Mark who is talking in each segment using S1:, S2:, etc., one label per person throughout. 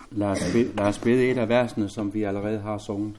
S1: Lad os bede et af versene, som vi allerede har sunget.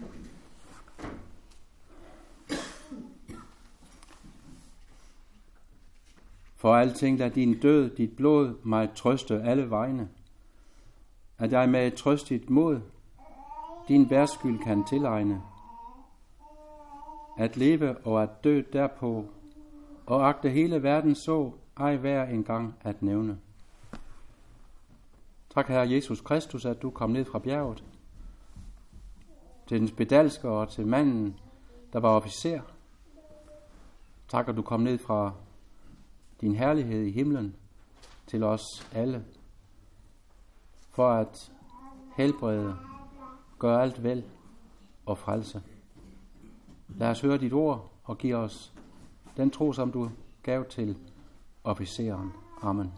S1: For alting lad din død, dit blod, mig trøste alle vegne. At jeg med et trøstigt mod, din værskyld kan tilegne. At leve og at dø derpå, og agte hele verden så, ej hver en gang at nævne. Tak, Herre Jesus Kristus, at du kom ned fra bjerget, til den spedalske og til manden, der var officer. Tak, at du kom ned fra din herlighed i himlen til os alle, for at helbrede, gøre alt vel og frelse. Lad os høre dit ord og give os den tro, som du gav til officeren. Amen.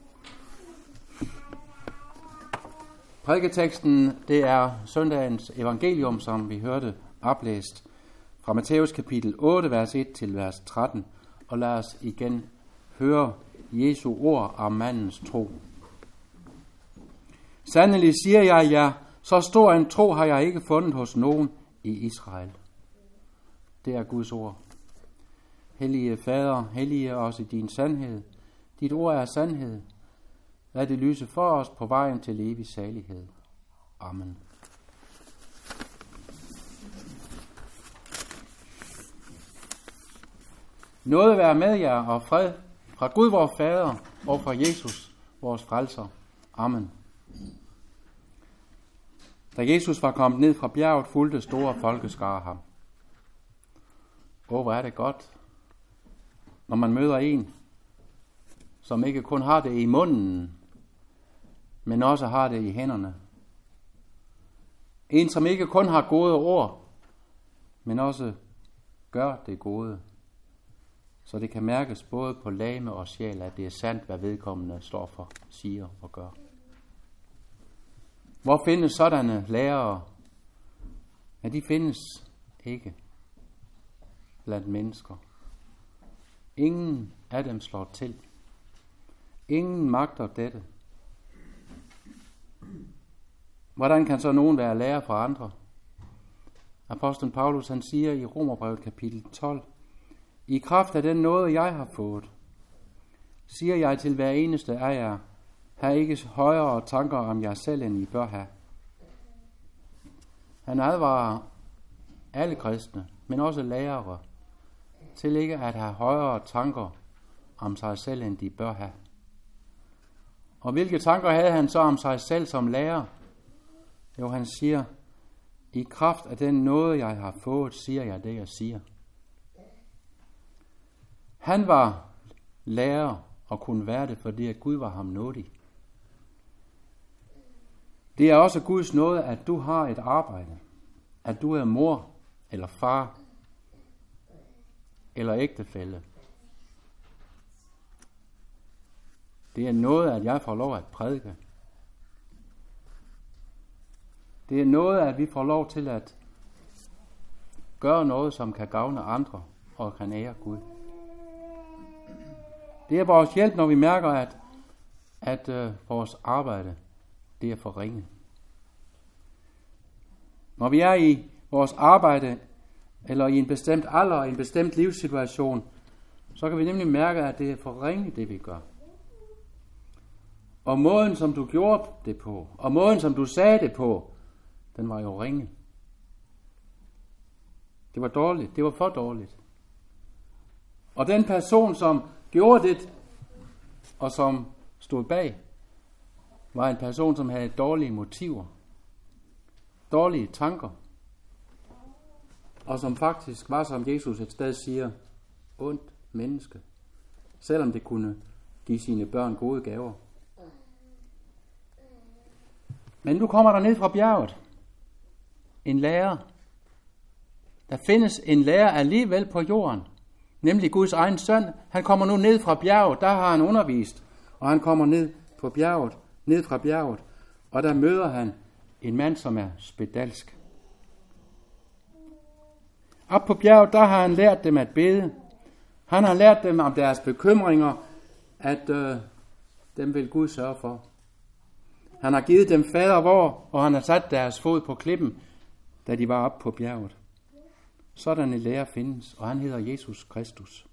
S1: Prædiketeksten, det er søndagens evangelium, som vi hørte oplæst fra Matthæus kapitel 8, vers 1 til vers 13. Og lad os igen høre Jesu ord om mandens tro. Sandelig siger jeg jer, så stor en tro har jeg ikke fundet hos nogen i Israel. Det er Guds ord. Hellige Fader, hellige os i din sandhed. Dit ord er sandhed. Lad det lyse for os på vejen til evig salighed. Amen. Nåde være med jer og fred fra Gud vor Fader og fra Jesus, vores frelser. Amen. Da Jesus var kommet ned fra bjerget, fulgte store folkeskare ham. Hvor er det godt, når man møder en, som ikke kun har det i munden, men også har det i hænderne. En, som ikke kun har gode ord, men også gør det gode. Så det kan mærkes både på legeme og sjæl, at det er sandt, hvad vedkommende står for, siger og gør. Hvor findes sådanne lærere? Ja, de findes ikke blandt mennesker. Ingen af dem slår til. Ingen magter dette. Hvordan kan så nogen være lærer for andre? Apostlen Paulus, han siger i Romerbrevet kapitel 12, i kraft af den nåde, jeg har fået, siger jeg til hver eneste af jer, har ikke højere tanker om jer selv, end I bør have. Han advarer alle kristne, men også lærere, til ikke at have højere tanker om sig selv, end de bør have. Og hvilke tanker havde han så om sig selv som lærer? Jo, han siger, i kraft af den nåde, jeg har fået, siger jeg det, jeg siger. Han var lærer og kunne være det, fordi at Gud var ham nådig. Det er også Guds nåde, at du har et arbejde, at du er mor eller far eller ægtefælle. Det er noget, at jeg får lov at prædike. Det er noget, at vi får lov til at gøre noget, som kan gavne andre og kan ære Gud. Det er vores hjælp, når vi mærker, at vores arbejde, det er for ringe. Når vi er i vores arbejde, eller i en bestemt alder, en bestemt livssituation, så kan vi nemlig mærke, at det er for ringe, det vi gør. Og måden, som du gjorde det på, og måden, som du sagde det på, den var jo ringe. Det var dårligt, det var for dårligt. Og den person, som gjorde det, og som stod bag, var en person, som havde dårlige motiver, dårlige tanker, og som faktisk var, som Jesus et sted siger, ondt menneske, selvom det kunne give sine børn gode gaver. Men nu kommer der ned fra bjerget en lærer. Der findes en lærer alligevel på jorden, nemlig Guds egen søn. Han kommer nu ned fra bjerget, der har han undervist, og han kommer ned på bjerget, ned fra bjerget, og der møder han en mand, som er spedalsk. Op på bjerget, der har han lært dem at bede. Han har lært dem om deres bekymringer, at dem vil Gud sørge for. Han har givet dem fader vor, og han har sat deres fod på klippen, da de var oppe på bjerget. Sådan en lærer findes, og han hedder Jesus Kristus.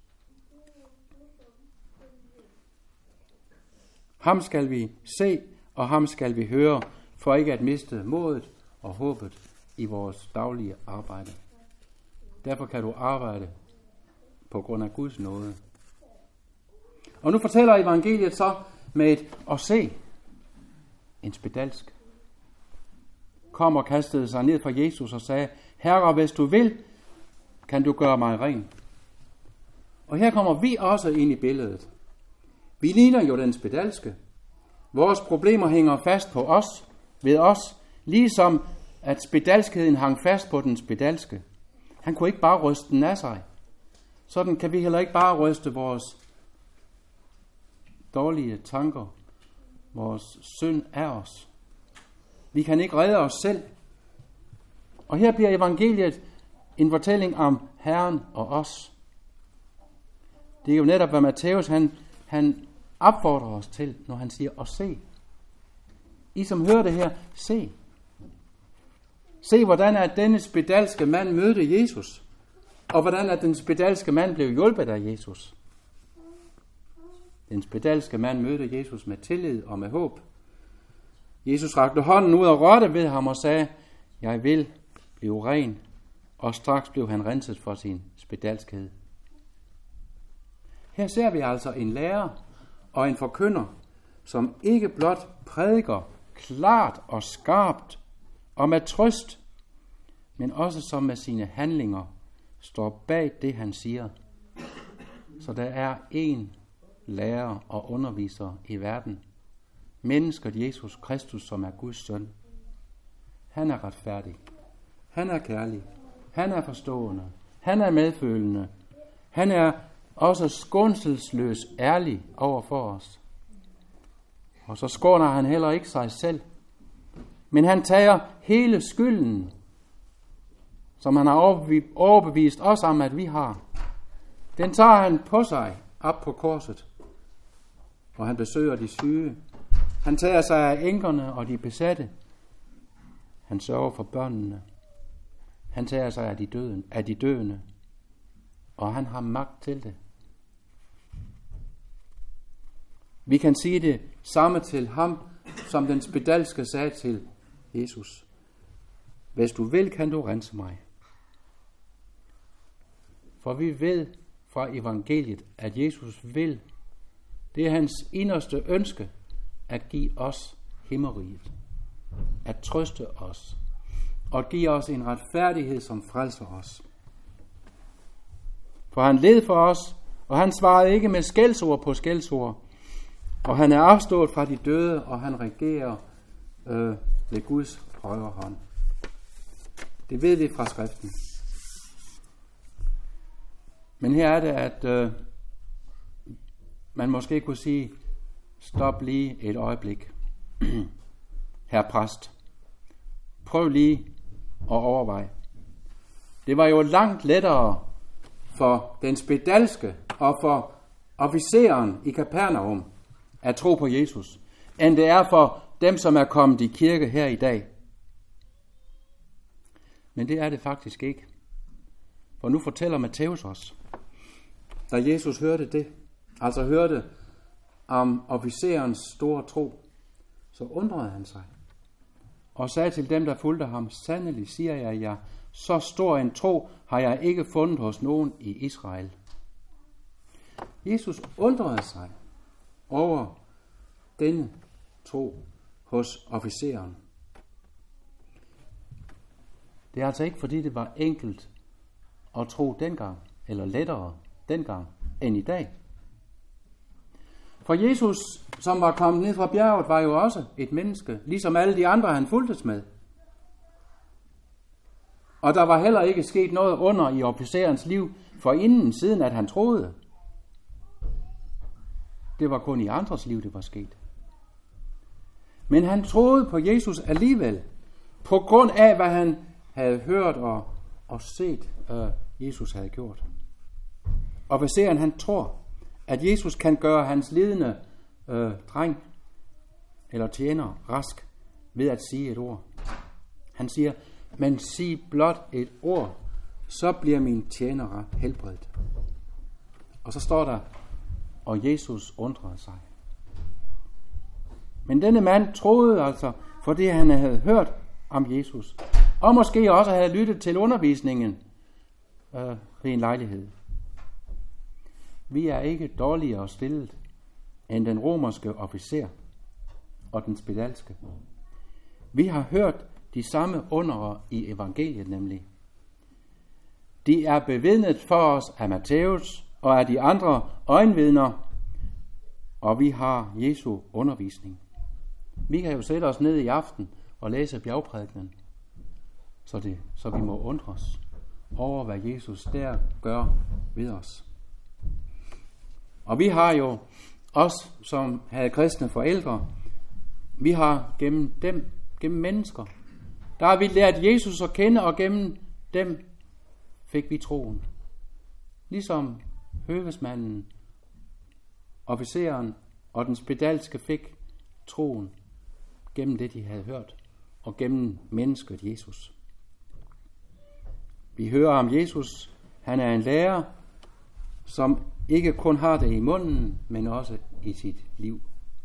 S1: Ham skal vi se, og ham skal vi høre, for ikke at miste modet og håbet i vores daglige arbejde. Derfor kan du arbejde på grund af Guds nåde. Og nu fortæller evangeliet så med et at se, en spedalsk kom og kastede sig ned for Jesus og sagde, Herre, hvis du vil, kan du gøre mig ren. Og her kommer vi også ind i billedet. Vi ligner jo den spedalske. Vores problemer hænger fast på os, ved os, ligesom at spedalskheden hang fast på den spedalske. Han kunne ikke bare ryste den af sig. Sådan kan vi heller ikke bare ryste vores dårlige tanker, vores synd af os. Vi kan ikke redde os selv. Og her bliver evangeliet en fortælling om Herren og os. Det er jo netop, hvad Matthæus han opfordrer os til, når han siger, at se. I som hører det her, se. Se, hvordan at denne spedalske mand mødte Jesus, og hvordan at den spedalske mand blev hjulpet af Jesus. Den spedalske mand mødte Jesus med tillid og med håb. Jesus rakte hånden ud og rørte ved ham og sagde, jeg vil blive ren, og straks blev han renset for sin spedalskhed. Her ser vi altså en lærer og en forkynder, som ikke blot prædiker klart og skarpt og med trøst, men også som med sine handlinger står bag det, han siger. Så der er en lærer og underviser i verden. Mennesket Jesus Kristus, som er Guds søn. Han er retfærdig. Han er kærlig. Han er forstående. Han er medfølende. Han er også skånselsløs ærlig over for os. Og så skåner han heller ikke sig selv. Men han tager hele skylden, som han har overbevist os om, at vi har. Den tager han på sig op på korset, hvor han besøger de syge. Han tager sig af enkerne og de besatte. Han sørger for børnene. Han tager sig af de døende. Og han har magt til det. Vi kan sige det samme til ham, som den spedalske sagde til Jesus. Hvis du vil, kan du rense mig. For vi ved fra evangeliet, at Jesus vil. Det er hans inderste ønske at give os himmeriget. At trøste os. Og at give os en retfærdighed, som frelser os. For han led for os, og han svarede ikke med skældsord på skældsord. Og han er opstået fra de døde, og han regerer ved Guds højre hånd. Det ved vi fra skriften. Men her er det, at man måske kunne sige, stop lige et øjeblik. Herre præst, prøv lige at overveje. Det var jo langt lettere for den spedalske og for officeren i Kapernaum at tro på Jesus, end det er for dem, som er kommet i kirke her i dag. Men det er det faktisk ikke. For nu fortæller Matthæus os, da Jesus hørte det, altså hørte om officerens store tro, så undrede han sig og sagde til dem, der fulgte ham, sandelig siger jeg jer, så stor en tro har jeg ikke fundet hos nogen i Israel. Jesus undrede sig over denne tro hos officeren. Det er altså ikke, fordi det var enkelt at tro dengang, eller lettere dengang, end i dag. For Jesus, som var kommet ned fra bjerget, var jo også et menneske, ligesom alle de andre, han fulgtes med. Og der var heller ikke sket noget under i officerens liv, for inden siden, at han troede. Det var kun i andres liv, det var sket. Men han troede på Jesus alligevel, på grund af, hvad han havde hørt og set, Jesus havde gjort. Officeren, han tror, at Jesus kan gøre hans lidende dreng eller tjener rask ved at sige et ord. Han siger, men sig blot et ord, så bliver min tjener helbredt. Og så står der, og Jesus undrede sig. Men denne mand troede altså, fordi han havde hørt om Jesus, og måske også havde lyttet til undervisningen ved en lejlighed. Vi er ikke dårligere stillet end den romerske officer og den spedalske. Vi har hørt de samme undere i evangeliet nemlig. De er bevidnet for os af Matthæus og af de andre øjenvidner, og vi har Jesu undervisning. Vi kan jo sætte os ned i aften og læse bjergprædikenen, så vi må undres over, hvad Jesus der gør ved os. Og vi har jo os, som havde kristne forældre, vi har gennem mennesker, der har vi lært Jesus at kende, og gennem dem fik vi troen. Ligesom høvesmanden, officeren og den spedalske fik troen gennem det, de havde hørt, og gennem mennesket Jesus. Vi hører om Jesus. Han er en lærer, som ikke kun har det i munden, men også i sit liv.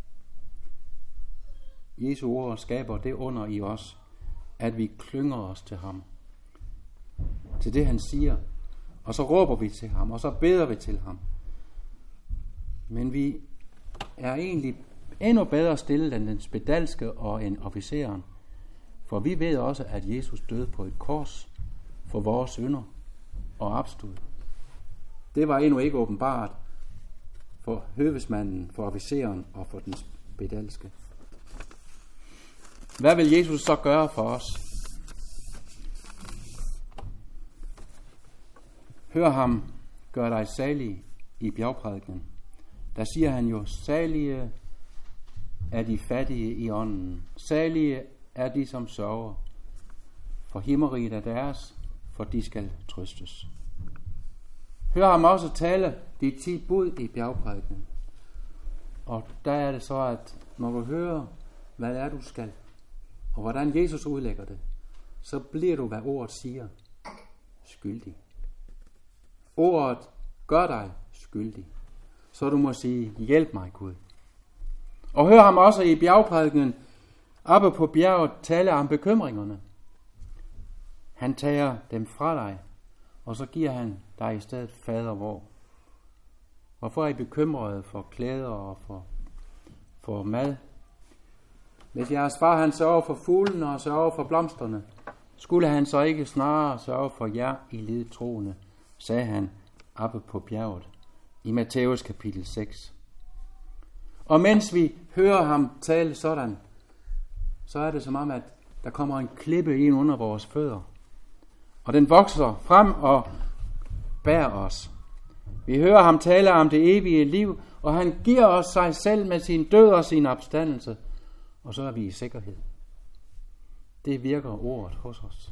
S1: Jesu ord skaber det under i os, at vi klynger os til ham, til det han siger, og så råber vi til ham, og så beder vi til ham. Men vi er egentlig endnu bedre stillet end den spedalske og en officeren, for vi ved også, at Jesus døde på et kors for vores synder og opstod. Det var endnu ikke åbenbart for høvesmanden, for officeren og for den spedalske. Hvad vil Jesus så gøre for os? Hør ham, gør dig salig i bjergprædikenen. Der siger han jo, salige er de fattige i ånden. Salige er de, som sørger. For himmeriget er deres, for de skal trøstes. Hør ham også tale de 10 bud i bjergprædikenen. Og der er det så, at når du hører, hvad det er, du skal, og hvordan Jesus udlægger det, så bliver du, hvad ordet siger, skyldig. Ordet gør dig skyldig. Så du må sige, hjælp mig Gud. Og hør ham også i bjergprædikenen, oppe på bjerget, tale om bekymringerne. Han tager dem fra dig, og så giver han dig i stedet fader vor. Hvorfor er I bekymrede for klæder og for mad? Hvis jeres far han sørger for fuglene og sørger for blomsterne, skulle han så ikke snarere sørge for jer i ledtroende, sagde han oppe på bjerget i Matthæus kapitel 6. Og mens vi hører ham tale sådan, så er det som om, at der kommer en klippe ind under vores fødder, og den vokser frem og bærer os. Vi hører ham tale om det evige liv, og han giver os sig selv med sin død og sin opstandelse, og så er vi i sikkerhed. Det virker ordet hos os.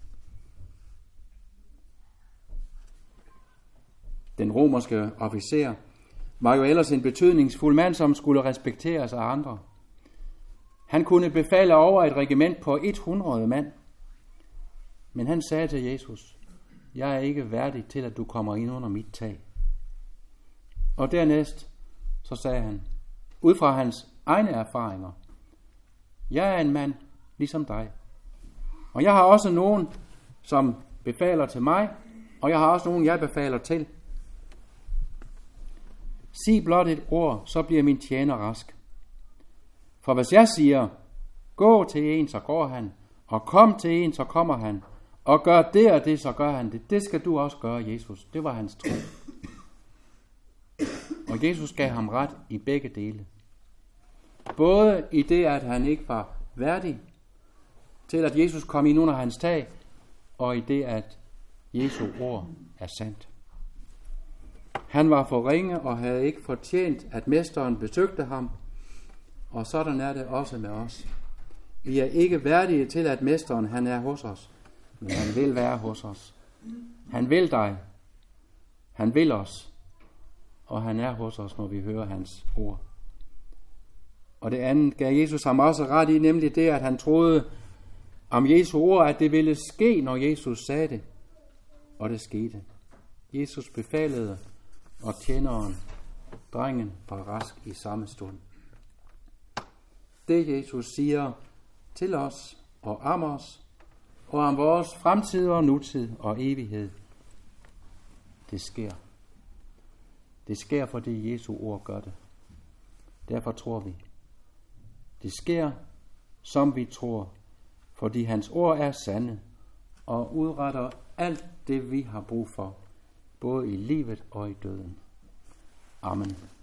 S1: Den romerske officer var jo ellers en betydningsfuld mand, som skulle respekteres af andre. Han kunne befale over et regiment på 100 mand. Men han sagde til Jesus, jeg er ikke værdig til, at du kommer ind under mit tag. Og dernæst, så sagde han, ud fra hans egne erfaringer, jeg er en mand ligesom dig. Og jeg har også nogen, som befaler til mig, og jeg har også nogen, jeg befaler til. Sig blot et ord, så bliver min tjener rask. For hvis jeg siger, gå til en, så går han, og kom til en, så kommer han, og gør det og det, så gør han det. Det skal du også gøre, Jesus. Det var hans tro. Og Jesus gav ham ret i begge dele. Både i det, at han ikke var værdig til, at Jesus kom ind under hans tag, og i det, at Jesu ord er sandt. Han var for ringe og havde ikke fortjent, at mesteren besøgte ham, og sådan er det også med os. Vi er ikke værdige til, at mesteren han er hos os, men han vil være hos os. Han vil dig. Han vil os. Og han er hos os, når vi hører hans ord. Og det andet gav Jesus ham også ret i, nemlig det, at han troede om Jesu ord, at det ville ske, når Jesus sagde det. Og det skete. Jesus befalede, og tjeneren, drengen, var rask i samme stund. Det Jesus siger til os og om os, og om vores fremtid og nutid og evighed, det sker. Det sker, fordi Jesu ord gør det. Derfor tror vi. Det sker, som vi tror, fordi hans ord er sande og udretter alt det, vi har brug for, både i livet og i døden. Amen.